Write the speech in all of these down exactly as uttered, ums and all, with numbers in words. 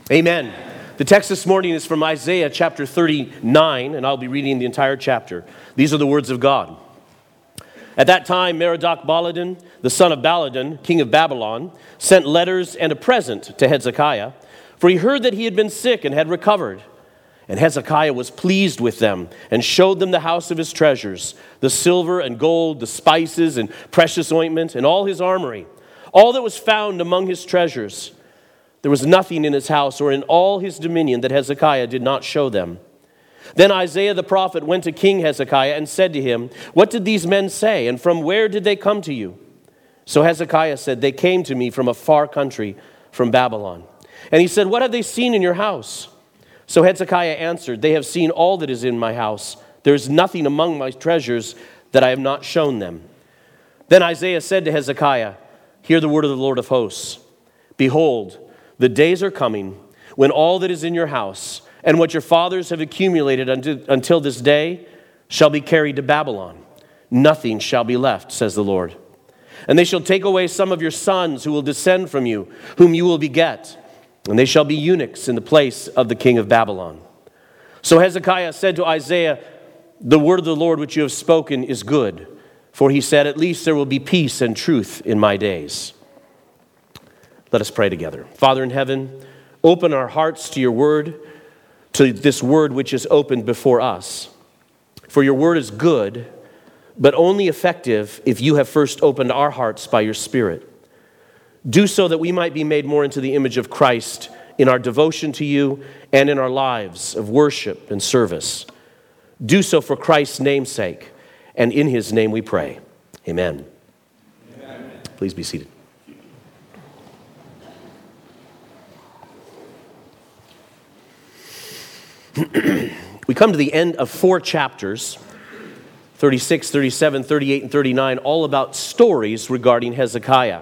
Amen. The text this morning is from Isaiah chapter thirty-nine, and I'll be reading the entire chapter. These are the words of God. At that time, Merodach-Baladan, the son of Baladan, king of Babylon, sent letters and a present to Hezekiah, for he heard that he had been sick and had recovered. And Hezekiah was pleased with them and showed them the house of his treasures, the silver and gold, the spices and precious ointment, and all his armory, all that was found among his treasures. There was nothing in his house or in all his dominion that Hezekiah did not show them. Then Isaiah the prophet went to King Hezekiah and said to him, "What did these men say, and from where did they come to you?" So Hezekiah said, "They came to me from a far country, from Babylon." And he said, "What have they seen in your house?" So Hezekiah answered, "They have seen all that is in my house. There is nothing among my treasures that I have not shown them." Then Isaiah said to Hezekiah, "Hear the word of the Lord of hosts. Behold, the days are coming when all that is in your house and what your fathers have accumulated until this day shall be carried to Babylon. Nothing shall be left, says the Lord. And they shall take away some of your sons who will descend from you, whom you will beget, and they shall be eunuchs in the place of the king of Babylon." So Hezekiah said to Isaiah, "The word of the Lord which you have spoken is good." For he said, "At least there will be peace and truth in my days." Let us pray together. Father in heaven, open our hearts to your word, to this word which is opened before us. For your word is good, but only effective if you have first opened our hearts by your Spirit. Do so that we might be made more into the image of Christ in our devotion to you and in our lives of worship and service. Do so for Christ's name's sake, and in his name we pray. Amen. Amen. Please be seated. We come to the end of four chapters, thirty-six, thirty-seven, thirty-eight, and thirty-nine, all about stories regarding Hezekiah.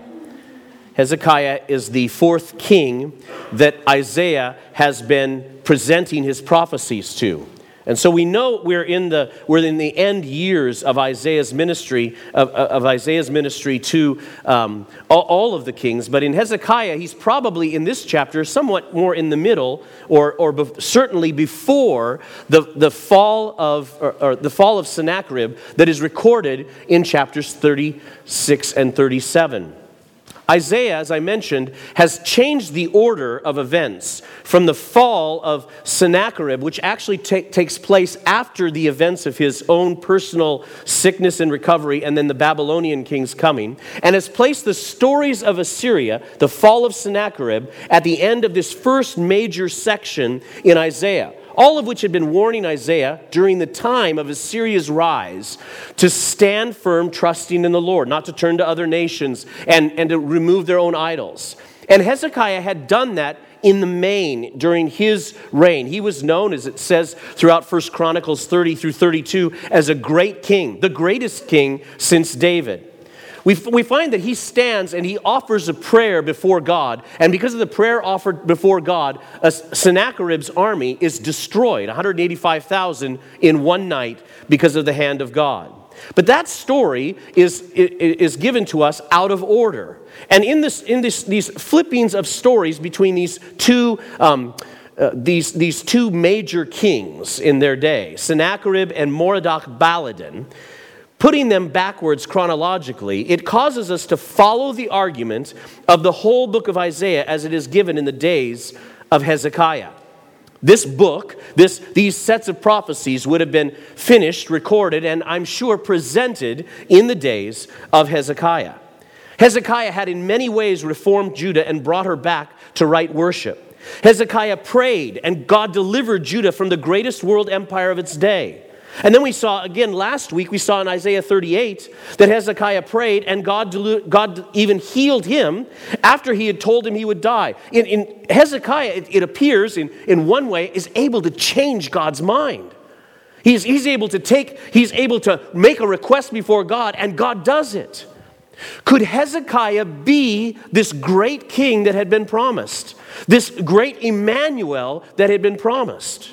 Hezekiah is the fourth king that Isaiah has been presenting his prophecies to. And so we know we're in the we're in the end years of Isaiah's ministry of, of Isaiah's ministry to um, all, all of the kings. But in Hezekiah, he's probably in this chapter somewhat more in the middle, or or be, certainly before the the fall of or, or the fall of Sennacherib that is recorded in chapters thirty-six and thirty-seven. Isaiah, as I mentioned, has changed the order of events from the fall of Sennacherib, which actually ta- takes place after the events of his own personal sickness and recovery, and then the Babylonian king's coming, and has placed the stories of Assyria, the fall of Sennacherib, at the end of this first major section in Isaiah. All of which had been warning Isaiah during the time of Assyria's rise to stand firm, trusting in the Lord, not to turn to other nations and, and to remove their own idols. And Hezekiah had done that in the main during his reign. He was known, as it says throughout First Chronicles thirty through thirty-two, as a great king, the greatest king since David. We, we find that he stands and he offers a prayer before God. And because of the prayer offered before God, uh, Sennacherib's army is destroyed, one hundred eighty-five thousand in one night because of the hand of God. But that story is, is given to us out of order. And in, this, in this, these flippings of stories between these two um, uh, these, these two major kings in their day, Sennacherib and Merodach-Baladan, putting them backwards chronologically, it causes us to follow the argument of the whole book of Isaiah as it is given in the days of Hezekiah. This book, this, these sets of prophecies would have been finished, recorded, and I'm sure presented in the days of Hezekiah. Hezekiah had in many ways reformed Judah and brought her back to right worship. Hezekiah prayed, and God delivered Judah from the greatest world empire of its day. And then we saw, again last week, we saw in Isaiah thirty-eight that Hezekiah prayed and God, delu- God even healed him after he had told him he would die. In, in Hezekiah, it, it appears, in, in one way, is able to change God's mind. He's, he's able to take, he's able to make a request before God, and God does it. Could Hezekiah be this great king that had been promised? This great Emmanuel that had been promised?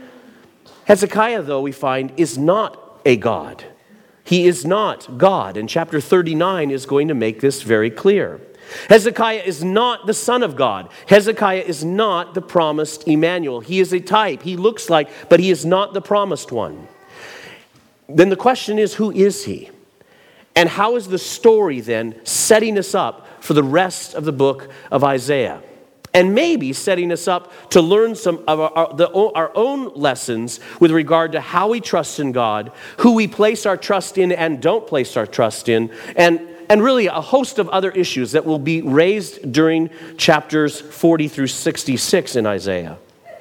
Hezekiah, though, we find, is not a god. He is not God, and chapter thirty-nine is going to make this very clear. Hezekiah is not the Son of God. Hezekiah is not the promised Emmanuel. He is a type. He looks like, but he is not the promised one. Then the question is, who is he? And how is the story then setting us up for the rest of the book of Isaiah? And maybe setting us up to learn some of our, our, the, our own lessons with regard to how we trust in God, who we place our trust in and don't place our trust in, and, and really a host of other issues that will be raised during chapters forty through sixty-six in Isaiah.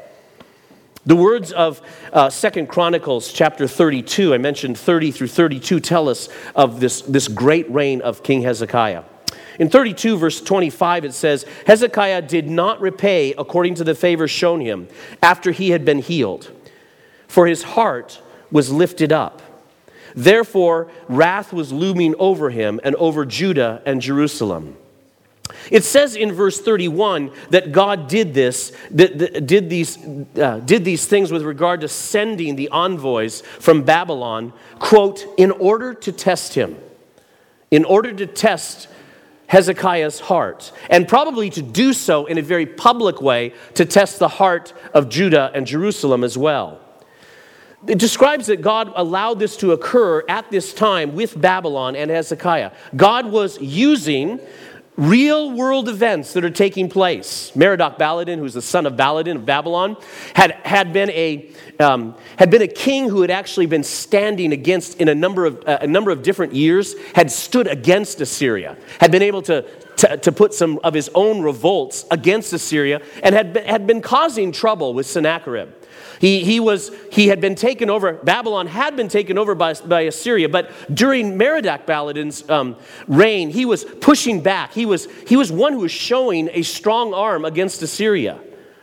The words of uh, Second Chronicles chapter thirty-two, I mentioned thirty through thirty-two, tell us of this, this great reign of King Hezekiah. In thirty-two, verse twenty-five, it says, Hezekiah did not repay according to the favor shown him after he had been healed, for his heart was lifted up. Therefore, wrath was looming over him and over Judah and Jerusalem. It says in verse thirty-one that God did this, that did these, uh, did these things with regard to sending the envoys from Babylon, quote, in order to test him, in order to test Hezekiah's heart, and probably to do so in a very public way to test the heart of Judah and Jerusalem as well. It describes that God allowed this to occur at this time with Babylon and Hezekiah. God was using real world events that are taking place. Merodach Baladan, who's the son of Baladan of Babylon, had, had been a um, had been a king who had actually been standing against in a number of uh, a number of different years, had stood against Assyria, had been able to, to to put some of his own revolts against Assyria, and had been, had been causing trouble with Sennacherib. He, he, was, he had been taken over, Babylon had been taken over by, by Assyria, but during Merodach Baladan's um, reign, he was pushing back. He was, he was one who was showing a strong arm against Assyria.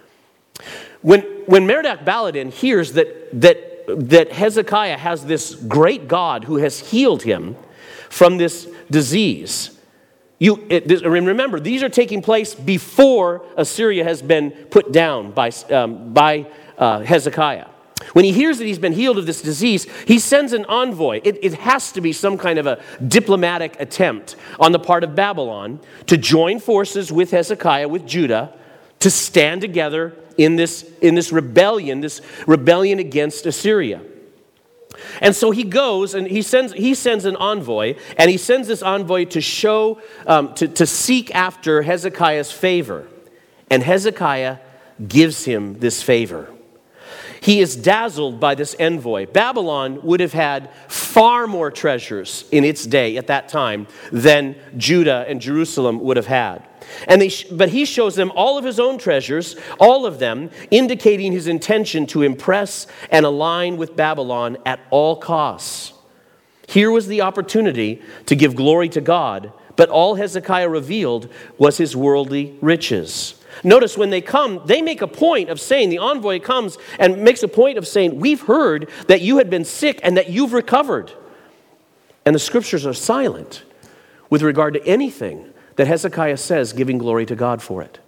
When, when Merodach Baladan hears that, that, that Hezekiah has this great God who has healed him from this disease, you, it, this, remember, these are taking place before Assyria has been put down by, um, by Uh, Hezekiah. When he hears that he's been healed of this disease, he sends an envoy. It, it has to be some kind of a diplomatic attempt on the part of Babylon to join forces with Hezekiah, with Judah, to stand together in this, in this rebellion, this rebellion against Assyria. And so he goes and he sends he sends an envoy, and he sends this envoy to show, um, to, to seek after Hezekiah's favor. And Hezekiah gives him this favor. He is dazzled by this envoy. Babylon would have had far more treasures in its day at that time than Judah and Jerusalem would have had. And they, but he shows them all of his own treasures, all of them, indicating his intention to impress and align with Babylon at all costs. Here was the opportunity to give glory to God, but all Hezekiah revealed was his worldly riches. Notice when they come, they make a point of saying, the envoy comes and makes a point of saying, we've heard that you had been sick and that you've recovered. And the scriptures are silent with regard to anything that Hezekiah says giving glory to God for it.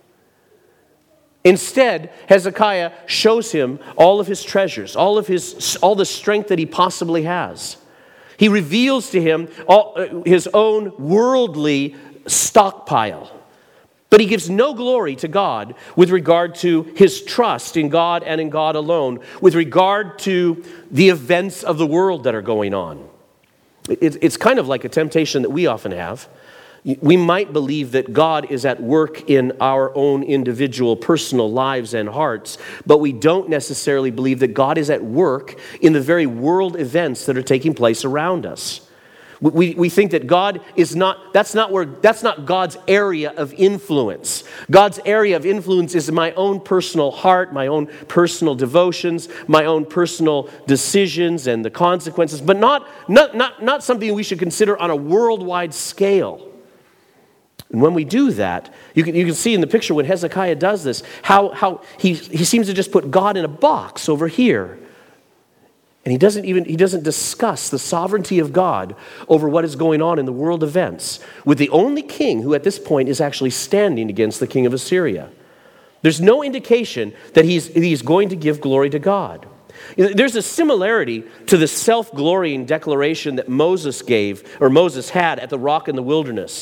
Instead, Hezekiah shows him all of his treasures, all of his, all the strength that he possibly has. He reveals to him all, uh, his own worldly stockpile. But he gives no glory to God with regard to his trust in God and in God alone, with regard to the events of the world that are going on. It's kind of like a temptation that we often have. We might believe that God is at work in our own individual personal lives and hearts, but we don't necessarily believe that God is at work in the very world events that are taking place around us. We, we think that God is not, that's not where, that's not God's area of influence. God's area of influence is my own personal heart, my own personal devotions, my own personal decisions and the consequences, but not, not, not, not something we should consider on a worldwide scale. And when we do that, you can, you can see in the picture when Hezekiah does this, how, how he, he seems to just put God in a box over here. And he doesn't even, he doesn't discuss the sovereignty of God over what is going on in the world events with the only king who at this point is actually standing against the king of Assyria. There's no indication that he's, he's going to give glory to God. There's a similarity to the self-glorying declaration that Moses gave, or Moses had at the rock in the wilderness.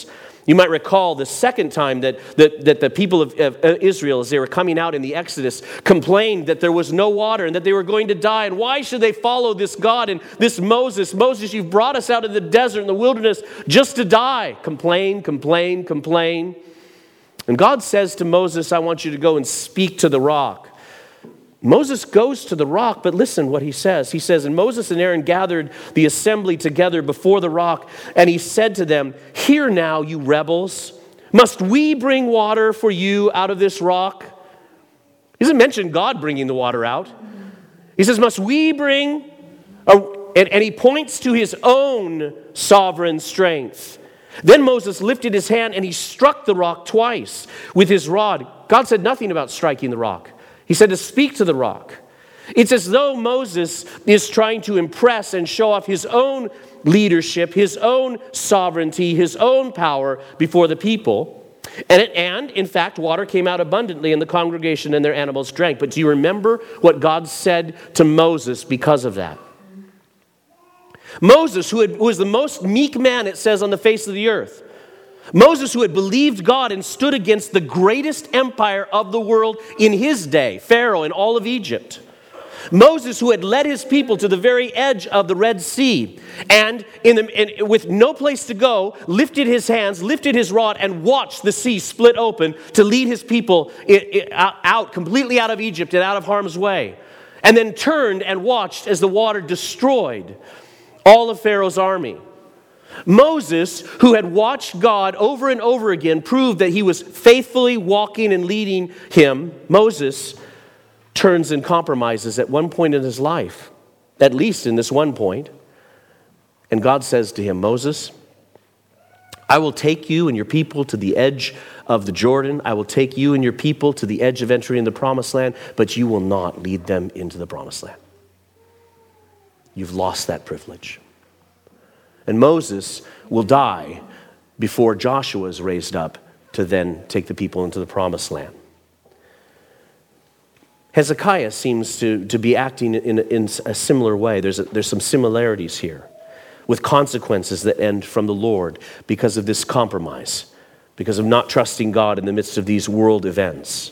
You might recall the second time that, that, that the people of, of Israel, as they were coming out in the Exodus, complained that there was no water and that they were going to die. And why should they follow this God and this Moses? Moses, you've brought us out of the desert and the wilderness just to die. Complain, complain, complain. And God says to Moses, I want you to go and speak to the rock. Moses goes to the rock, but listen what he says. He says, and Moses and Aaron gathered the assembly together before the rock, and he said to them, hear now, you rebels, must we bring water for you out of this rock? He doesn't mention God bringing the water out. He says, must we bring, a, and, and he points to his own sovereign strength. Then Moses lifted his hand and he struck the rock twice with his rod. God said nothing about striking the rock. He said to speak to the rock. It's as though Moses is trying to impress and show off his own leadership, his own sovereignty, his own power before the people. And, it, and in fact, water came out abundantly in the congregation and their animals drank. But do you remember what God said to Moses because of that? Moses, who, had, who was the most meek man, it says, on the face of the earth. Moses, who had believed God and stood against the greatest empire of the world in his day, Pharaoh and all of Egypt. Moses, who had led his people to the very edge of the Red Sea, and in the, in, with no place to go, lifted his hands, lifted his rod, and watched the sea split open to lead his people out, completely out of Egypt and out of harm's way. And then turned and watched as the water destroyed all of Pharaoh's army. Moses, who had watched God over and over again, proved that he was faithfully walking and leading him. Moses turns and compromises at one point in his life, at least in this one point. And God says to him, Moses, I will take you and your people to the edge of the Jordan. I will take you and your people to the edge of entering the promised land, but you will not lead them into the promised land. You've lost that privilege. And Moses will die before Joshua is raised up to then take the people into the promised land. Hezekiah seems to, to be acting in, in a similar way. There's, a, there's some similarities here with consequences that end from the Lord because of this compromise, because of not trusting God in the midst of these world events.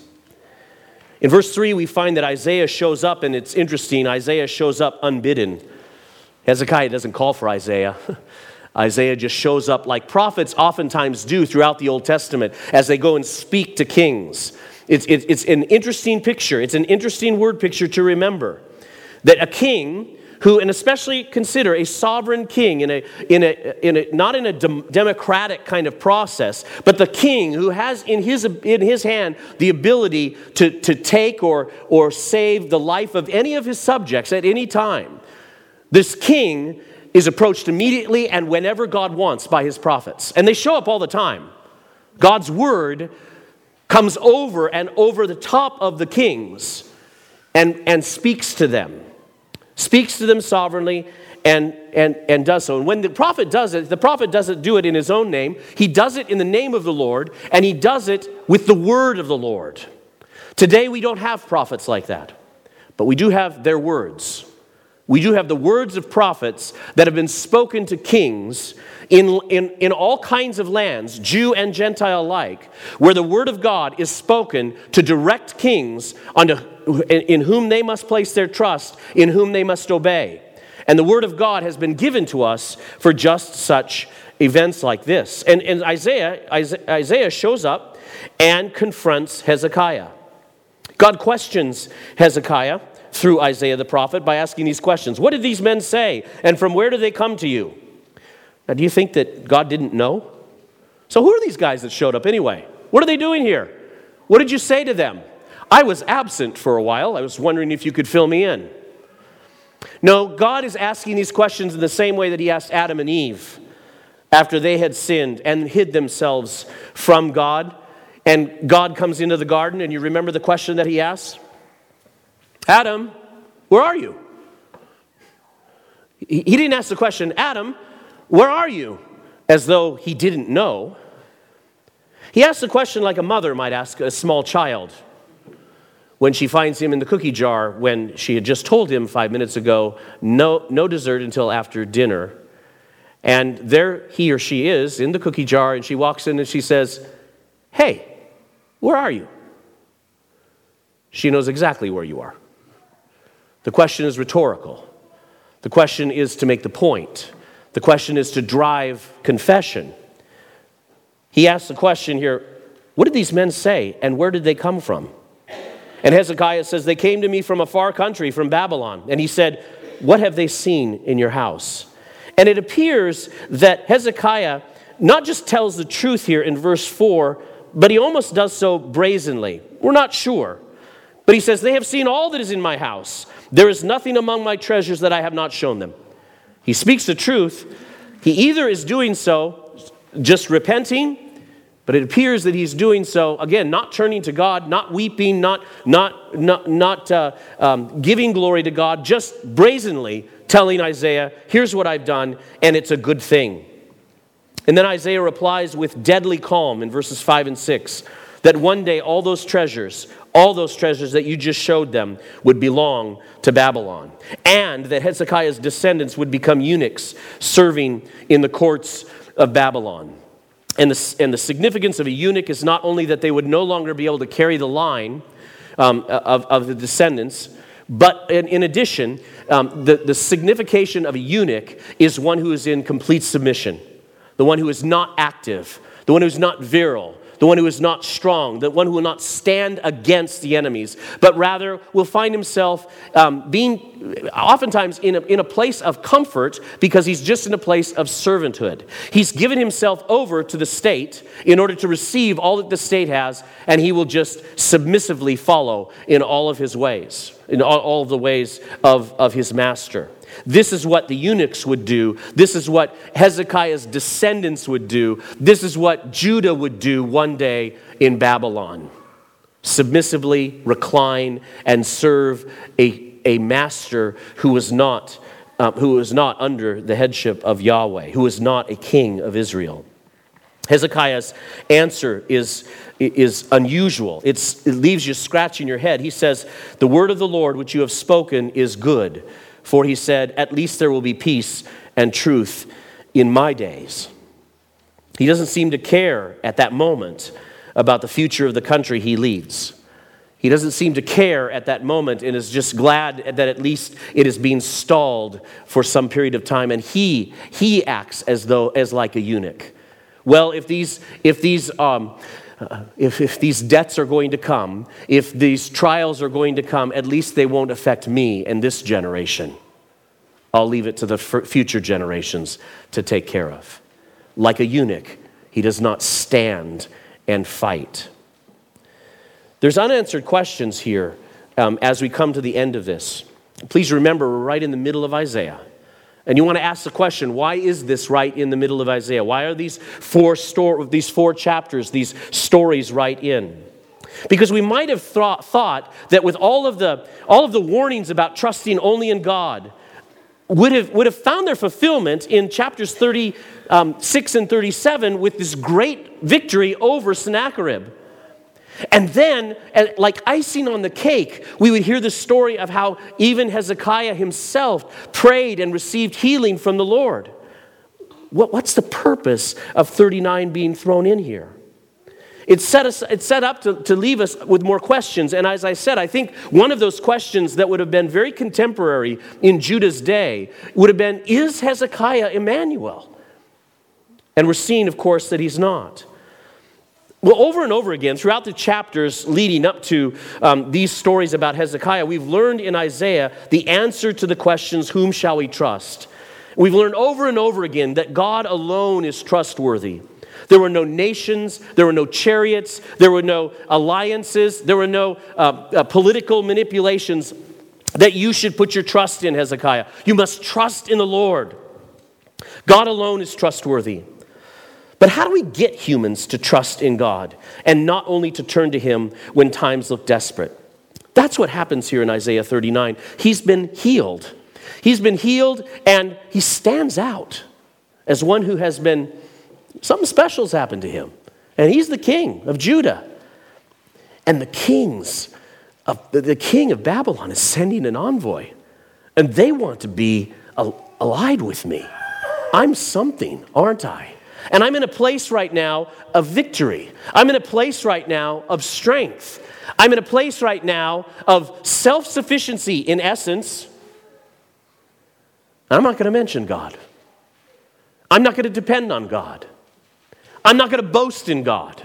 In verse three, we find that Isaiah shows up, and it's interesting. Isaiah shows up unbidden. Hezekiah doesn't call for Isaiah. Isaiah just shows up like prophets oftentimes do throughout the Old Testament as they go and speak to kings. It's, it's, it's an interesting picture. It's an interesting word picture to remember. That a king who, and especially consider a sovereign king in a, in a, in a not in a dem- democratic kind of process, but the king who has in his, in his hand the ability to, to take or, or save the life of any of his subjects at any time. This king is approached immediately and whenever God wants by his prophets. And they show up all the time. God's word comes over and over the top of the kings and, and speaks to them. Speaks to them sovereignly and, and, and does so. And when the prophet does it, the prophet doesn't do it in his own name. He does it in the name of the Lord, and he does it with the word of the Lord. Today we don't have prophets like that, but we do have their words. We do have the words of prophets that have been spoken to kings in, in, in all kinds of lands, Jew and Gentile alike, where the word of God is spoken to direct kings unto, in, in whom they must place their trust, in whom they must obey. And the word of God has been given to us for just such events like this. And, and Isaiah, Isaiah shows up and confronts Hezekiah. God questions Hezekiah through Isaiah the prophet by asking these questions. What did these men say? And from where did they come to you? Now, do you think that God didn't know? So who are these guys that showed up anyway? What are they doing here? What did you say to them? I was absent for a while. I was wondering if you could fill me in. No, God is asking these questions in the same way that he asked Adam and Eve after they had sinned and hid themselves from God. And God comes into the garden, and you remember the question that he asked? Adam, where are you? He didn't ask the question, Adam, where are you? As though he didn't know. He asked the question like a mother might ask a small child when she finds him in the cookie jar when she had just told him five minutes ago, no, no dessert until after dinner. And there he or she is in the cookie jar, and she walks in and she says, "Hey, where are you?" She knows exactly where you are. The question is rhetorical. The question is to make the point. The question is to drive confession. He asks the question here, what did these men say, and where did they come from? And Hezekiah says, they came to me from a far country, from Babylon. And he said, what have they seen in your house? And it appears that Hezekiah not just tells the truth here in verse four, but he almost does so brazenly. We're not sure. But he says, they have seen all that is in my house. There is nothing among my treasures that I have not shown them. He speaks the truth. He either is doing so just repenting, but it appears that he's doing so, again, not turning to God, not weeping, not, not, not, not uh, um, giving glory to God, just brazenly telling Isaiah, here's what I've done, and it's a good thing. And then Isaiah replies with deadly calm in verses five and six, that one day all those treasures, all those treasures that you just showed them would belong to Babylon. And that Hezekiah's descendants would become eunuchs serving in the courts of Babylon. And the, and the significance of a eunuch is not only that they would no longer be able to carry the line um, of, of the descendants, but in, in addition, um, the, the signification of a eunuch is one who is in complete submission, the one who is not active, the one who is not virile, the one who is not strong, the one who will not stand against the enemies, but rather will find himself um, being oftentimes in a, in a place of comfort because he's just in a place of servanthood. He's given himself over to the state in order to receive all that the state has, and he will just submissively follow in all of his ways, in all, all of the ways of, of his master. This is what the eunuchs would do. This is what Hezekiah's descendants would do. This is what Judah would do one day in Babylon. Submissively recline and serve a, a master who was not, uh, who was not under the headship of Yahweh, who was not a king of Israel. Hezekiah's answer is, is unusual. It's, it leaves you scratching your head. He says, the word of the Lord which you have spoken is good. For he said, at least there will be peace and truth in my days. He doesn't seem to care at that moment about the future of the country he leads. He doesn't seem to care at that moment and is just glad that at least it is being stalled for some period of time. And he, he acts as though, as like a eunuch. Well, if these, if these, um, Uh, if, if these debts are going to come, if these trials are going to come, at least they won't affect me and this generation. I'll leave it to the f- future generations to take care of. Like a eunuch, he does not stand and fight. There's unanswered questions here um, as we come to the end of this. Please remember, we're right in the middle of Isaiah. And you want to ask the question, why is this right in the middle of Isaiah? Why are these four sto- these four chapters, these stories right in? Because we might have thought, thought that with all of the all of the warnings about trusting only in God would have would have found their fulfillment in chapters thirty-six and thirty-seven with this great victory over Sennacherib. And then, like icing on the cake, we would hear the story of how even Hezekiah himself prayed and received healing from the Lord. What, what's the purpose of thirty-nine being thrown in here? It's set, us, it's set up to, to leave us with more questions. And as I said, I think one of those questions that would have been very contemporary in Judah's day would have been, is Hezekiah Emmanuel? And we're seeing, of course, that he's not. Well, over and over again, throughout the chapters leading up to um, these stories about Hezekiah, we've learned in Isaiah the answer to the questions, whom shall we trust? We've learned over and over again that God alone is trustworthy. There were no nations, there were no chariots, there were no alliances, there were no uh, uh, political manipulations that you should put your trust in, Hezekiah. You must trust in the Lord. God alone is trustworthy. But how do we get humans to trust in God and not only to turn to him when times look desperate? That's what happens here in Isaiah thirty-nine. He's been healed. He's been healed and he stands out as one who has been, something special's happened to him. And he's the king of Judah. And the kings of the king of Babylon is sending an envoy. And they want to be allied with me. I'm something, aren't I? And I'm in a place right now of victory. I'm in a place right now of strength. I'm in a place right now of self-sufficiency in essence. I'm not going to mention God. I'm not going to depend on God. I'm not going to boast in God.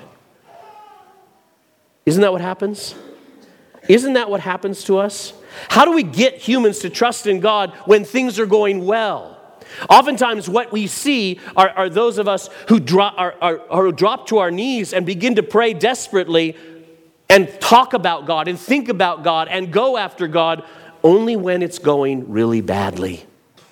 Isn't that what happens? Isn't that what happens to us? How do we get humans to trust in God when things are going well? Oftentimes what we see are, are those of us who drop, are, are, are drop to our knees and begin to pray desperately and talk about God and think about God and go after God only when it's going really badly.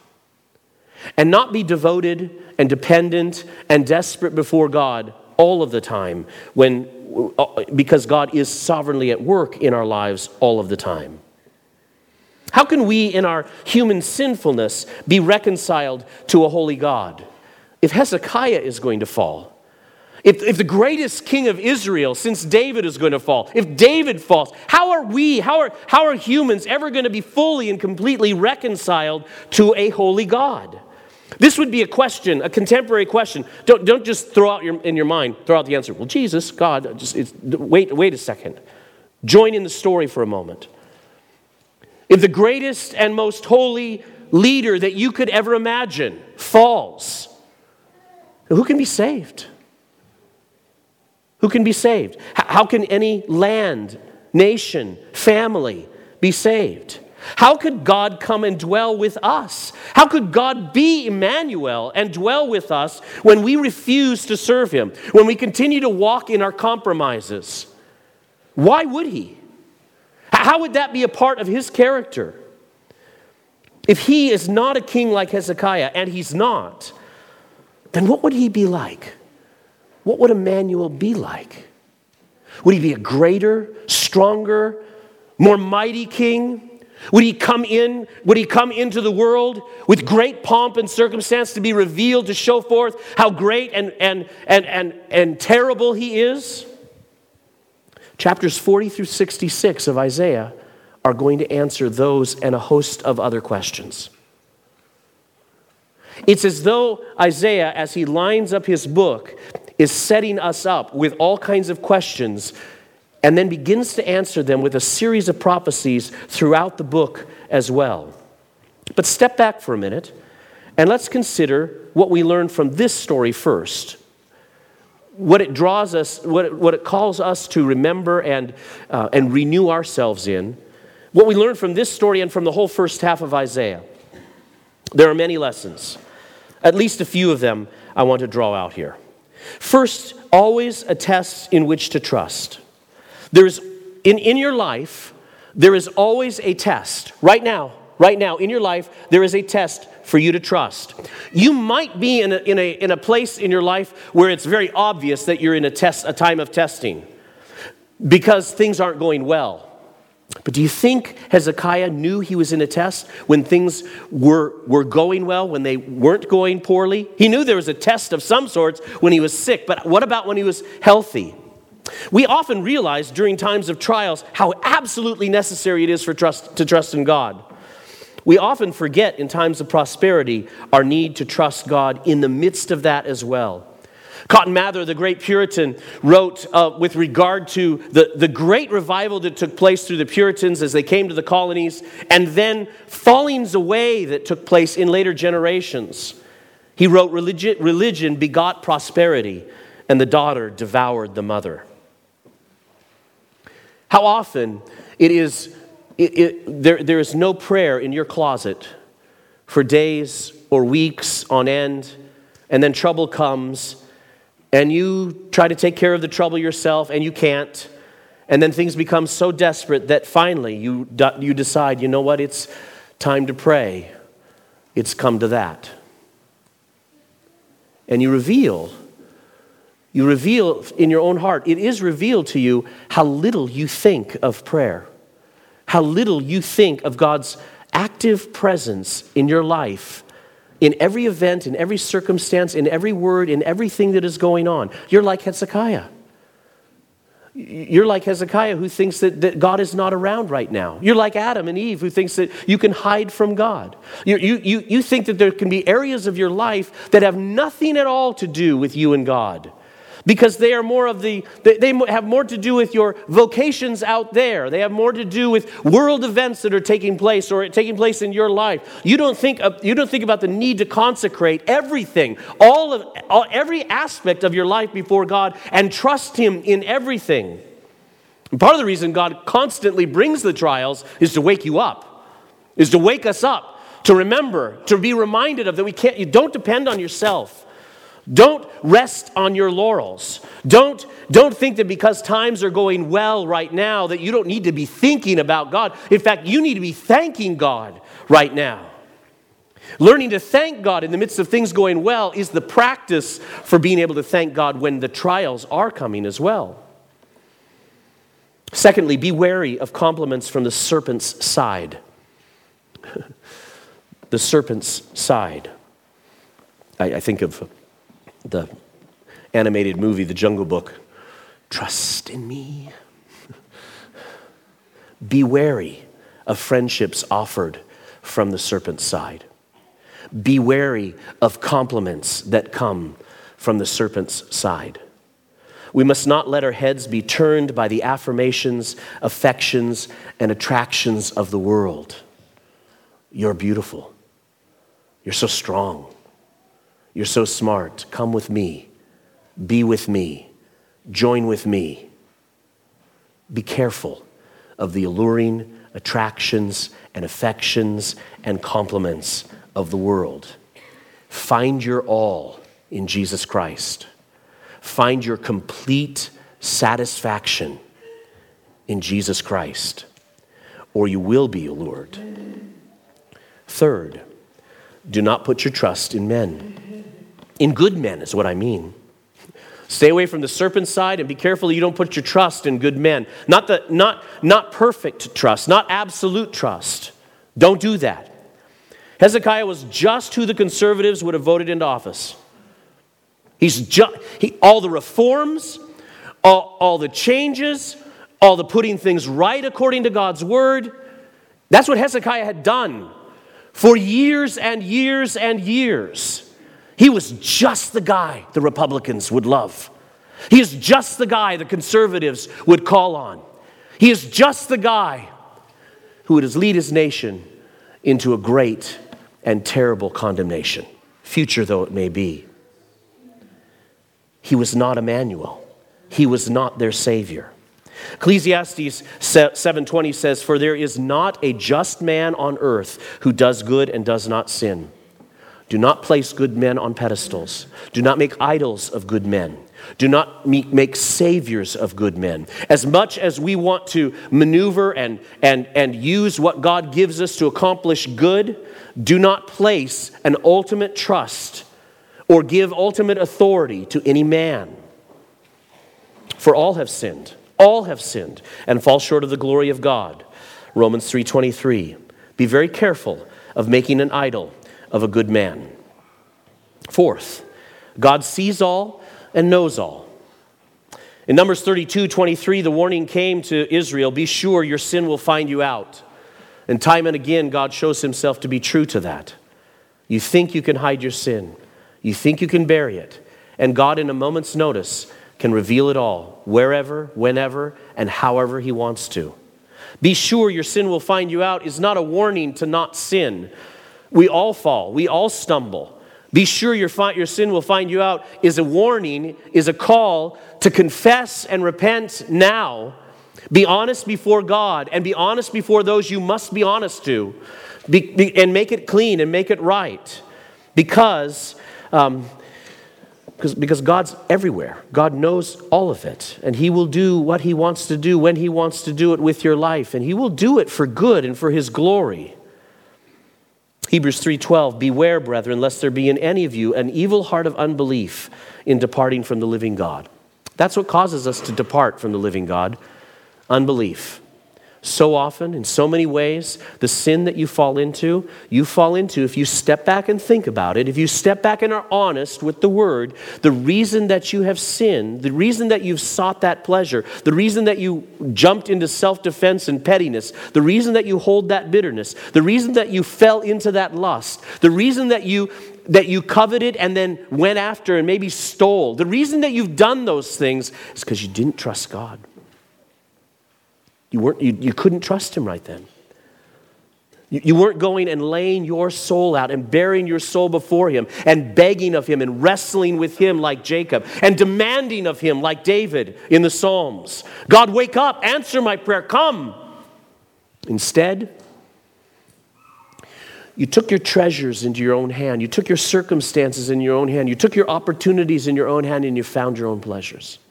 And not be devoted and dependent and desperate before God all of the time when, because God is sovereignly at work in our lives all of the time. How can we, in our human sinfulness, be reconciled to a holy God? If Hezekiah is going to fall, if, if the greatest king of Israel since David is going to fall, if David falls, how are we, how are, how are humans ever going to be fully and completely reconciled to a holy God? This would be a question, a contemporary question. Don't, don't just throw out your, in your mind, throw out the answer. Well, Jesus, God, just it's, wait, wait a second. Join in the story for a moment. If the greatest and most holy leader that you could ever imagine falls, who can be saved? Who can be saved? How can any land, nation, family be saved? How could God come and dwell with us? How could God be Emmanuel and dwell with us when we refuse to serve Him, when we continue to walk in our compromises? Why would He? How would that be a part of His character? If He is not a king like Hezekiah, and He's not, then what would He be like? What would Emmanuel be like? Would He be a greater, stronger, more mighty king? Would He come in, would He come into the world with great pomp and circumstance to be revealed, to show forth how great and, and, and, and, and terrible He is? Chapters forty through sixty-six of Isaiah are going to answer those and a host of other questions. It's as though Isaiah, as he lines up his book, is setting us up with all kinds of questions and then begins to answer them with a series of prophecies throughout the book as well. But step back for a minute and let's consider what we learn from this story first. What it draws us, what it, what it calls us to remember and, uh, and renew ourselves in. What we learn from this story and from the whole first half of Isaiah. There are many lessons. At least a few of them I want to draw out here. First, always a test in which to trust. There is, in, in your life, there is always a test. Right now, right now, in your life, there is a test for you to trust. You might be in a, in a, in a place in your life where it's very obvious that you're in a test, a time of testing because things aren't going well. But do you think Hezekiah knew he was in a test when things were, were going well, when they weren't going poorly? He knew there was a test of some sorts when he was sick, but what about when he was healthy? We often realize during times of trials how absolutely necessary it is for trust to trust in God. We often forget in times of prosperity our need to trust God in the midst of that as well. Cotton Mather, the great Puritan, wrote uh, with regard to the, the great revival that took place through the Puritans as they came to the colonies, and then fallings away that took place in later generations. He wrote, religion, religion begot prosperity, and the daughter devoured the mother. How often it is, it, it, there, there is no prayer in your closet for days or weeks on end, and then trouble comes, and you try to take care of the trouble yourself, and you can't. And then things become so desperate that finally you, you decide, you know what, it's time to pray. It's come to that. And you reveal, you reveal in your own heart, it is revealed to you how little you think of prayer. How little you think of God's active presence in your life, in every event, in every circumstance, in every word, in everything that is going on. You're like Hezekiah. You're like Hezekiah, who thinks that, that God is not around right now. You're like Adam and Eve, who thinks that you can hide from God. You, you, you, you think that there can be areas of your life that have nothing at all to do with you and God, because they are more of the, they have more to do with your vocations out there. They have more to do with world events that are taking place or taking place in your life. You don't think of, you don't think about the need to consecrate everything, all of all, every aspect of your life before God, and trust Him in everything. And part of the reason God constantly brings the trials is to wake you up, is to wake us up, to remember, to be reminded of that we can't. You don't depend on yourself. Don't rest on your laurels. Don't, don't think that because times are going well right now that you don't need to be thinking about God. In fact, you need to be thanking God right now. Learning to thank God in the midst of things going well is the practice for being able to thank God when the trials are coming as well. Secondly, be wary of compliments from the serpent's side. The serpent's side. I, I think of the animated movie, The Jungle Book. Trust in me. Be wary of friendships offered from the serpent's side. Be wary of compliments that come from the serpent's side. We must not let our heads be turned by the affirmations, affections, and attractions of the world. You're beautiful. You're so strong. You're so smart. Come with me. Be with me. Join with me. Be careful of the alluring attractions and affections and compliments of the world. Find your all in Jesus Christ. Find your complete satisfaction in Jesus Christ, or you will be allured. Third, do not put your trust in men. In good men is what I mean. Stay away from the serpent's side and be careful you don't put your trust in good men. Not, the, not, not perfect trust, not absolute trust. Don't do that. Hezekiah was just who the conservatives would have voted into office. He's just, he, all the reforms, all, all the changes, all the putting things right according to God's word. That's what Hezekiah had done for years and years and years. He was just the guy the Republicans would love. He is just the guy the conservatives would call on. He is just the guy who would lead his nation into a great and terrible condemnation, future though it may be. He was not Emmanuel. He was not their Savior. Ecclesiastes seven twenty says, "For there is not a just man on earth who does good and does not sin." Do not place good men on pedestals. Do not make idols of good men. Do not make saviors of good men. As much as we want to maneuver and, and, and use what God gives us to accomplish good, do not place an ultimate trust or give ultimate authority to any man. For all have sinned. All have sinned and fall short of the glory of God. Romans three twenty-three. Be very careful of making an idol of a good man. Fourth, God sees all and knows all. In Numbers thirty-two twenty-three, the warning came to Israel, be sure your sin will find you out. And time and again, God shows himself to be true to that. You think you can hide your sin. You think you can bury it. And God, in a moment's notice, can reveal it all, wherever, whenever, and however he wants to. Be sure your sin will find you out is not a warning to not sin. We all fall. We all stumble. Be sure your, fi- your sin will find you out is a warning, is a call to confess and repent now. Be honest before God and be honest before those you must be honest to. Be, be, and make it clean and make it right. Because, um, because, because God's everywhere. God knows all of it. And he will do what he wants to do when he wants to do it with your life. And he will do it for good and for his glory. Hebrews three twelve, beware, brethren, lest there be in any of you an evil heart of unbelief in departing from the living God. That's what causes us to depart from the living God, unbelief. So often, in so many ways, the sin that you fall into, you fall into if you step back and think about it, if you step back and are honest with the Word, the reason that you have sinned, the reason that you've sought that pleasure, the reason that you jumped into self-defense and pettiness, the reason that you hold that bitterness, the reason that you fell into that lust, the reason that you that you coveted and then went after and maybe stole, the reason that you've done those things is because you didn't trust God. You weren't. You, you couldn't trust him right then. You, you weren't going and laying your soul out and burying your soul before him and begging of him and wrestling with him like Jacob and demanding of him like David in the Psalms. God, wake up, answer my prayer, come. Instead, you took your treasures into your own hand. You took your circumstances in your own hand. You took your opportunities in your own hand and you found your own pleasures.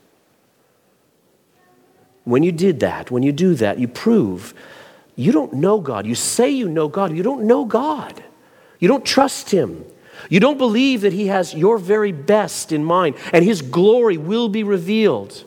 When you did that, when you do that, you prove you don't know God. You say you know God. You don't know God. You don't trust him. You don't believe that he has your very best in mind and his glory will be revealed.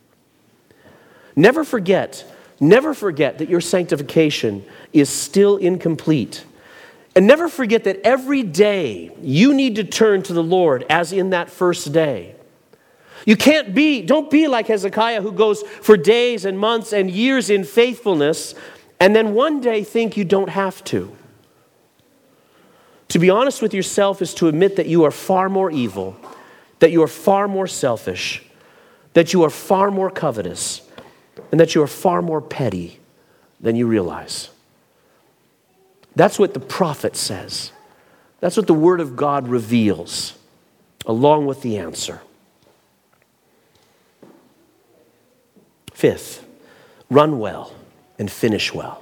Never forget, never forget that your sanctification is still incomplete. And never forget that every day you need to turn to the Lord as in that first day. You can't be, don't be like Hezekiah who goes for days and months and years in faithfulness and then one day think you don't have to. To be honest with yourself is to admit that you are far more evil, that you are far more selfish, that you are far more covetous, and that you are far more petty than you realize. That's what the prophet says. That's what the Word of God reveals, along with the answer. Fifth, run well and finish well.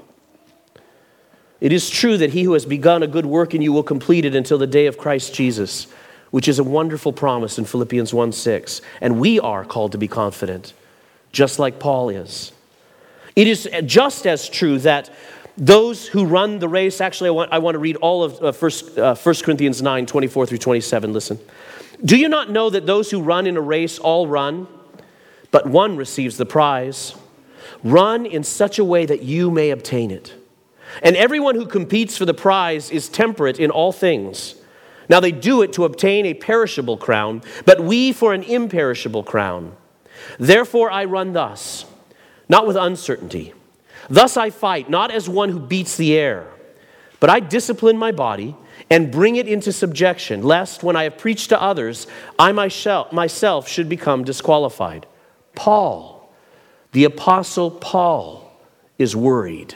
It is true that he who has begun a good work in you will complete it until the day of Christ Jesus, which is a wonderful promise in Philippians one six. And we are called to be confident, just like Paul is. It is just as true that those who run the race, actually I want, I want to read all of uh, First, uh, First Corinthians nine, twenty-four through twenty-seven. Listen. Do you not know that those who run in a race all run, but one receives the prize? Run in such a way that you may obtain it. And everyone who competes for the prize is temperate in all things. Now they do it to obtain a perishable crown, but we for an imperishable crown. Therefore I run thus, not with uncertainty. Thus I fight, not as one who beats the air, but I discipline my body and bring it into subjection, lest when I have preached to others, I myself should become disqualified. Paul, the Apostle Paul, is worried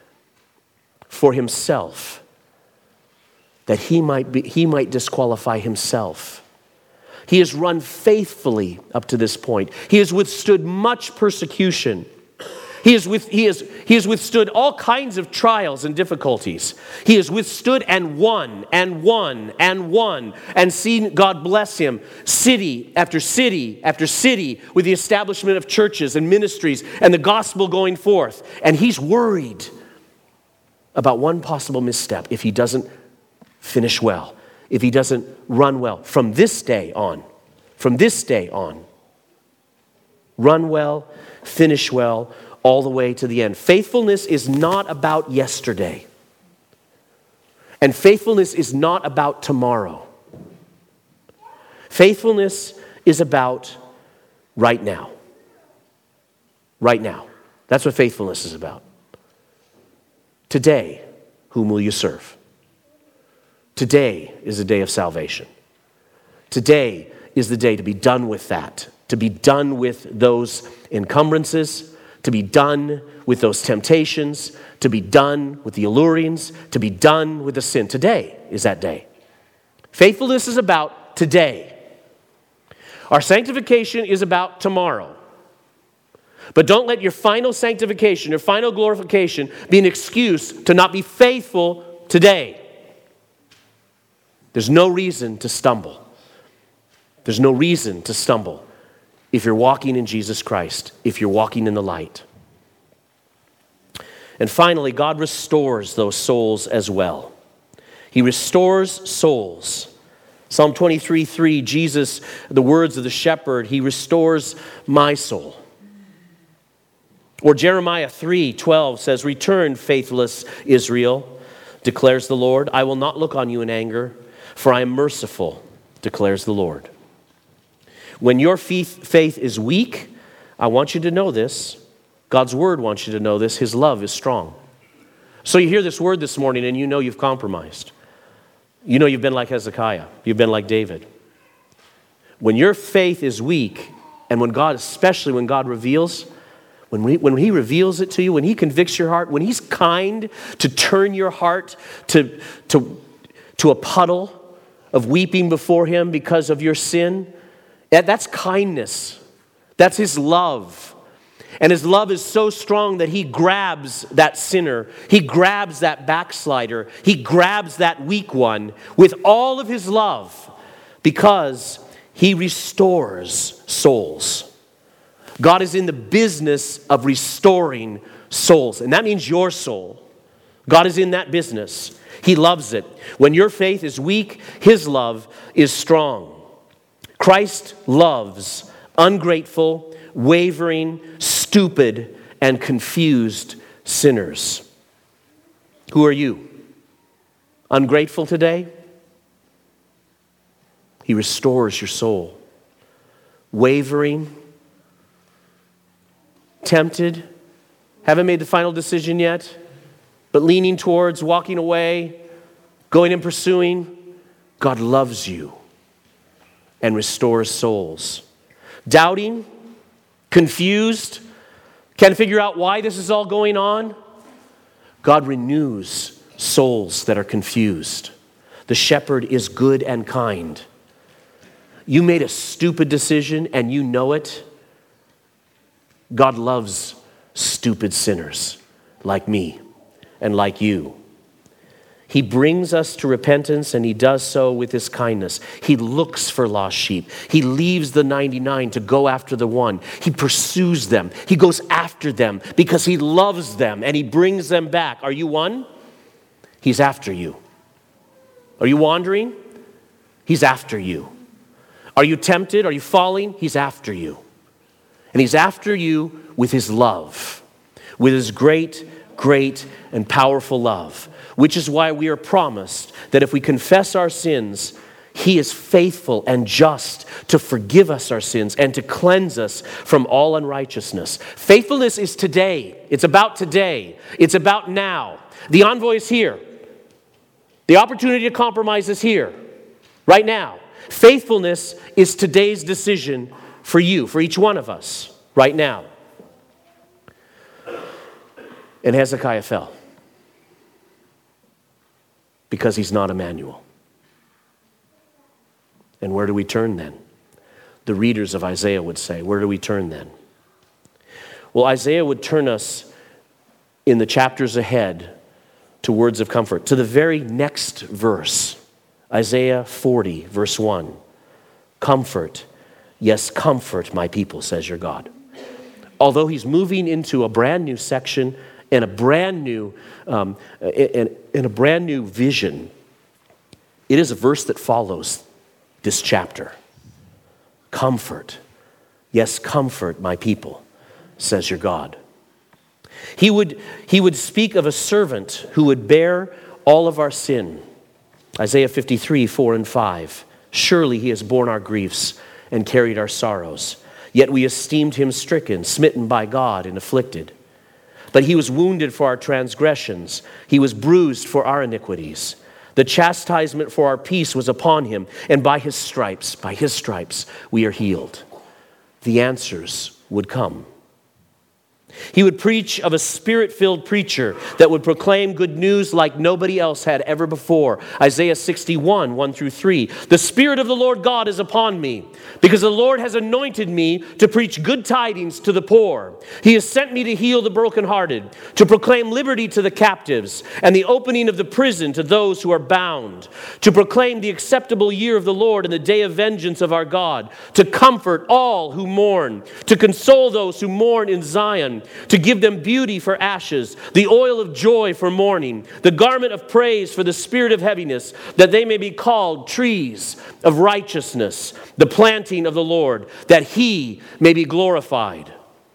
for himself that he might be, he might disqualify himself. He has run faithfully up to this point. He has withstood much persecution. He has, with, he, has, he has withstood all kinds of trials and difficulties. He has withstood and won and won and won and seen God bless him city after city after city with the establishment of churches and ministries and the gospel going forth. And he's worried about one possible misstep if he doesn't finish well, if he doesn't run well from this day on, from this day on. Run well, finish well, all the way to the end. Faithfulness is not about yesterday. And faithfulness is not about tomorrow. Faithfulness is about right now. Right now. That's what faithfulness is about. Today, whom will you serve? Today is the day of salvation. Today is the day to be done with that, to be done with those encumbrances, to be done with those temptations, to be done with the allurings, to be done with the sin. Today is that day. Faithfulness is about today. Our sanctification is about tomorrow. But don't let your final sanctification, your final glorification, be an excuse to not be faithful today. There's no reason to stumble. There's no reason to stumble if you're walking in Jesus Christ, if you're walking in the light. And finally, God restores those souls as well. He restores souls. Psalm twenty-three three, Jesus, the words of the shepherd, he restores my soul. Or Jeremiah three twelve says, "Return, faithless Israel, declares the Lord. I will not look on you in anger, for I am merciful, declares the Lord." When your faith faith is weak, I want you to know this. God's word wants you to know this. His love is strong. So you hear this word this morning and you know you've compromised. You know you've been like Hezekiah. You've been like David. When your faith is weak, and when God, especially when God reveals, when, we, when He reveals it to you, when He convicts your heart, when He's kind to turn your heart to, to, to a puddle of weeping before Him because of your sin, that, that's kindness. That's His love. And His love is so strong that He grabs that sinner. He grabs that backslider. He grabs that weak one with all of His love because He restores souls. God is in the business of restoring souls. And that means your soul. God is in that business. He loves it. When your faith is weak, His love is strong. Christ loves ungrateful, wavering, stupid, and confused sinners. Who are you? Ungrateful today? He restores your soul. Wavering? Tempted? Haven't made the final decision yet? But leaning towards, walking away, going and pursuing? God loves you and restores souls. Doubting? Confused? Can't figure out why this is all going on? God renews souls that are confused. The shepherd is good and kind. You made a stupid decision and you know it. God loves stupid sinners like me and like you. He brings us to repentance, and He does so with His kindness. He looks for lost sheep. He leaves the ninety-nine to go after the one. He pursues them. He goes after them because He loves them, and He brings them back. Are you one? He's after you. Are you wandering? He's after you. Are you tempted? Are you falling? He's after you. And He's after you with His love, with His great, great, and powerful love. Which is why we are promised that if we confess our sins, He is faithful and just to forgive us our sins and to cleanse us from all unrighteousness. Faithfulness is today. It's about today. It's about now. The envoy is here. The opportunity to compromise is here, right now. Faithfulness is today's decision for you, for each one of us, right now. And Hezekiah fell. Because he's not Emmanuel. And where do we turn then? The readers of Isaiah would say, where do we turn then? Well, Isaiah would turn us in the chapters ahead to words of comfort, to the very next verse, Isaiah forty, verse one. Comfort, yes, comfort my people, says your God. Although he's moving into a brand new section and a brand new, um, in, in a brand new vision, it is a verse that follows this chapter. Comfort, yes, comfort my people, says your God. He would, he would speak of a servant who would bear all of our sin. Isaiah fifty-three, four and five. Surely he has borne our griefs and carried our sorrows. Yet we esteemed him stricken, smitten by God, and afflicted. But he was wounded for our transgressions. He was bruised for our iniquities. The chastisement for our peace was upon him, and by his stripes, by his stripes, we are healed. The answers would come. He would preach of a spirit-filled preacher that would proclaim good news like nobody else had ever before. Isaiah sixty-one, one through three. The Spirit of the Lord God is upon me, because the Lord has anointed me to preach good tidings to the poor. He has sent me to heal the brokenhearted, to proclaim liberty to the captives, and the opening of the prison to those who are bound, to proclaim the acceptable year of the Lord and the day of vengeance of our God, to comfort all who mourn, to console those who mourn in Zion, to give them beauty for ashes, the oil of joy for mourning, the garment of praise for the spirit of heaviness, that they may be called trees of righteousness, the planting of the Lord, that he may be glorified.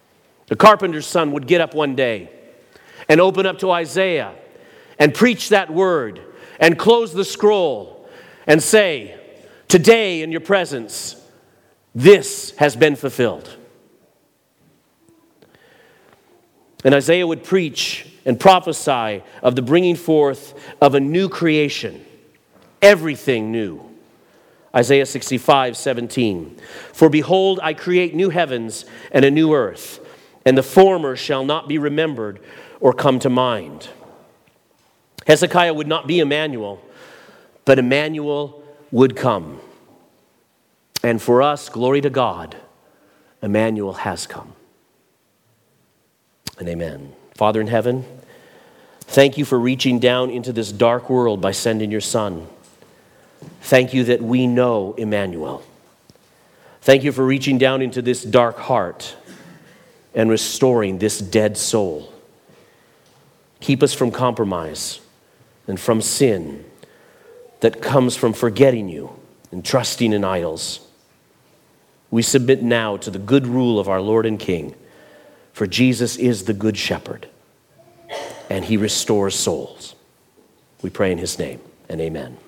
The carpenter's son would get up one day and open up to Isaiah and preach that word and close the scroll and say, today in your presence, this has been fulfilled. And Isaiah would preach and prophesy of the bringing forth of a new creation, everything new. Isaiah sixty-five, seventeen. For behold, I create new heavens and a new earth, and the former shall not be remembered or come to mind. Hezekiah would not be Emmanuel, but Emmanuel would come. And for us, glory to God, Emmanuel has come. And amen. Father in heaven, thank you for reaching down into this dark world by sending your Son. Thank you that we know Emmanuel. Thank you for reaching down into this dark heart and restoring this dead soul. Keep us from compromise and from sin that comes from forgetting you and trusting in idols. We submit now to the good rule of our Lord and King, for Jesus is the good shepherd, and he restores souls. We pray in his name, and amen.